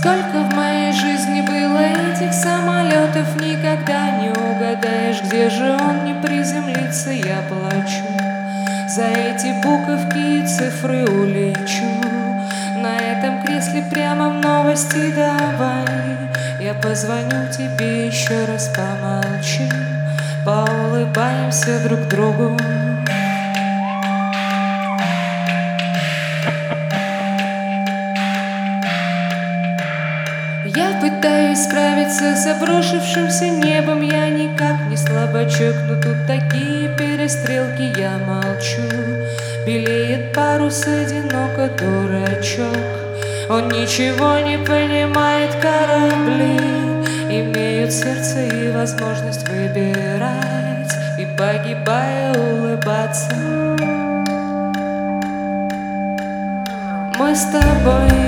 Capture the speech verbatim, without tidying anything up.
Сколько в моей жизни было этих самолетов, никогда не угадаешь, где же он не приземлится. Я плачу за эти буковки и цифры, улечу на этом кресле прямо в новости. Давай я позвоню тебе еще раз, помолчим, поулыбаемся друг другу. Я пытаюсь справиться с обрушившимся небом, я никак не слабачок, но тут такие перестрелки. Я молчу, белеет парус, одиноко дурачок. Он ничего не понимает, корабли имеют сердце и возможность выбирать, и погибая улыбаться. Мы с тобой